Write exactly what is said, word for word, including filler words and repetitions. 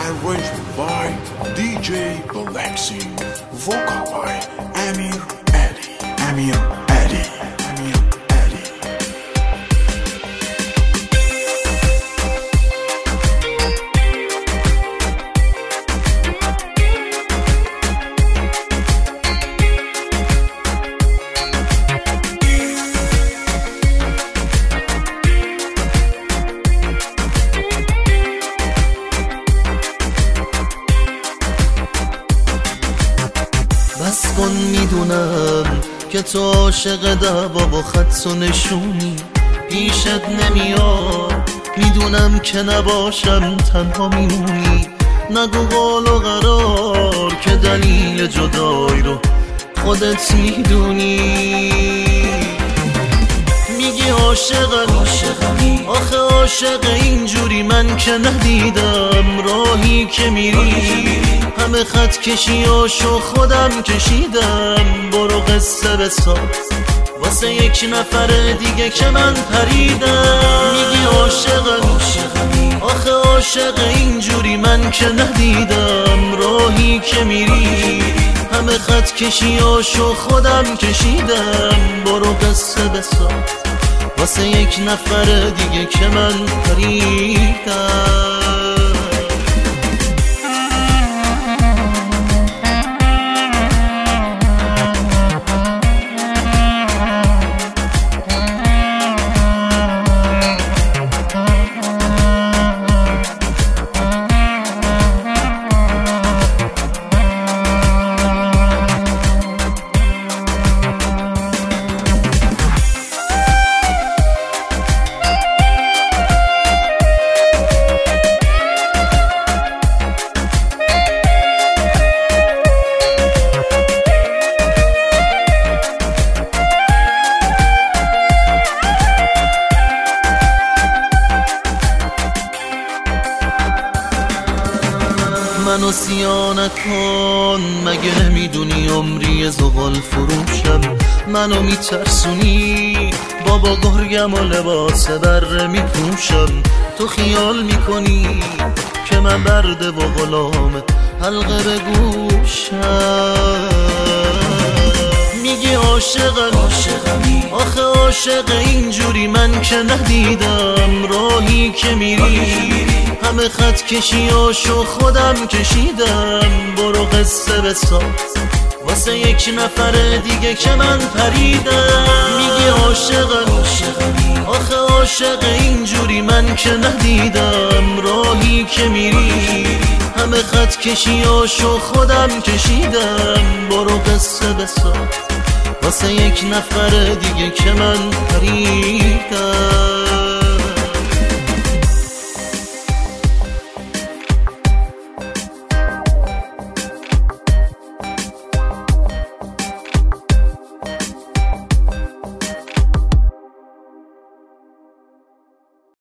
arranged by دی جی Galaxy, vocal by امیر علی امیر علی امیر علی. بس کن میدونم که تو عاشق دعوا و خط و نشونی پیشت نمیاد، میدونم که نباشم تنها میمونی. نگو قول و قرار که دلیل جدایی رو خودت میدونی. میگی عاشقمی، آخه عاشق اینجوری من که ندیدم. راهی که میری همه خط کشیاشو خودم کشیدم. برو قصه بساز واسه یک نفر دیگه که من پریدم. میگی عاشقمی، آخه عاشق اینجوری من که ندیدم. راهی که میری همه خط کشیاشو خودم کشیدم. برو قصه بساز واسه یک نفر دیگه که من پریدم. منو سیا نکن، مگه نمیدونی عمری زغال فروشم. منو میترسونی، بابا گرگم و لباس بره میپوشم. تو خیال میکنی که من برده و غلام حلقه به گوشم. میگی عاشقمی، آخه عاشق اینجوری من که ندیدم. راهی که میری همه خط کشیاشو خودم کشیدم. برو قصه بساز واسه یک نفر دیگه که من پریدم. میگی عاشقمی، آخه عاشق اینجوری من که ندیدم. راهی که میری همه خط کشیاشو خودم کشیدم. برو قصه بساز واسه یک نفر دیگه که من پریدم.